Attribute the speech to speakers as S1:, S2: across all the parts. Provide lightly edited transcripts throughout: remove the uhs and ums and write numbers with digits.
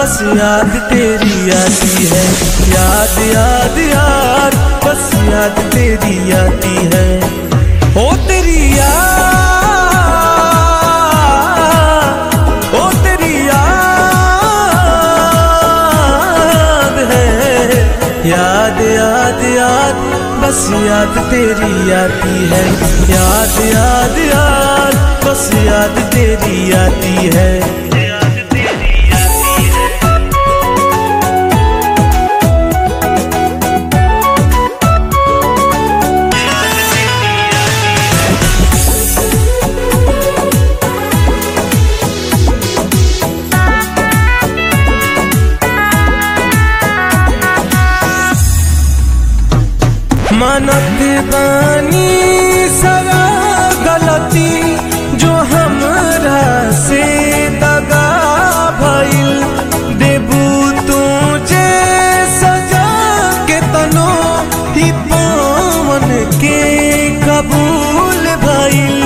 S1: बस याद तेरी आती है। याद याद याद बस याद तेरी आती है। ओ तेरी याद, ओ तेरी याद है। याद याद याद बस याद तेरी आती है। याद याद याद बस याद तेरी आती है। मानत बानी सारा गलती जो हमरा से दगा भइल। देबू तुझे सजा के तनो ही पवन के कबूल भइल।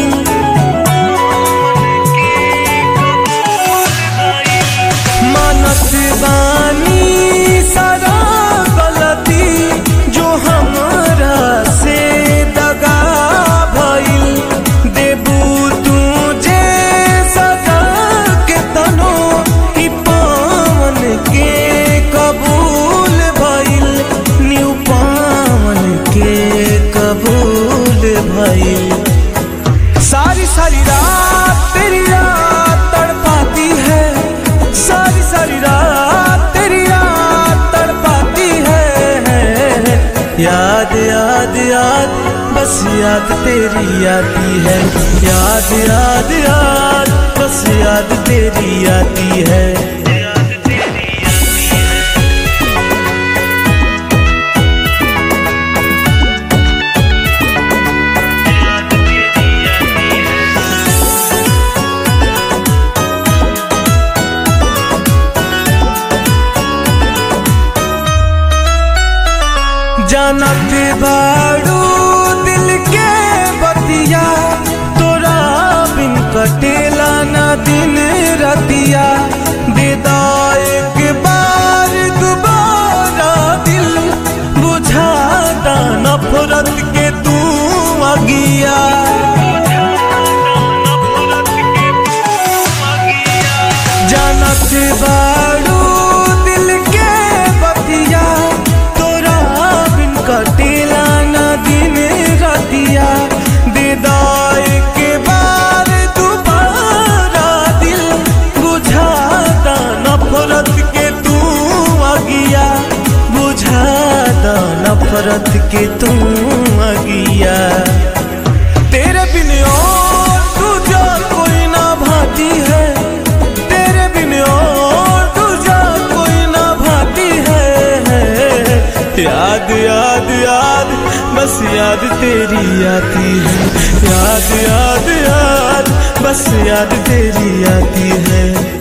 S1: मानत बानी सारा गलती जो हमरा से दगा भइल। देबू तुझे सजा के तनो ही पवन के कबूल भइल। न्यू पवन के कबूल भइल। सारी सारी रात तेरी याद तड़पाती है। सारी सारी रात तेरी याद तड़पाती है। याद याद याद बस याद तेरी आती है। याद याद याद बस याद तेरी आती है। जानत बाड़ू दिल के बतिया, तोरा बिन कटेला ना दिन रतिया। देदा एक बार दोबारा दिल, बुझाता नफरत के तू अगिया। जानत बाड़ू दिल के बतिया, कटेला ना दिन रतिया। देदा एक बार दोबारा दिल, बुझाता नफरत के तू अगिया। बुझाता नफरत के तू अगिया। तेरे बिन और दूजा कोई ना भाती है। तेरे बिन और दूजा कोई ना भाती है। याद याद याद बस याद तेरी आती है। याद याद याद बस याद तेरी आती है।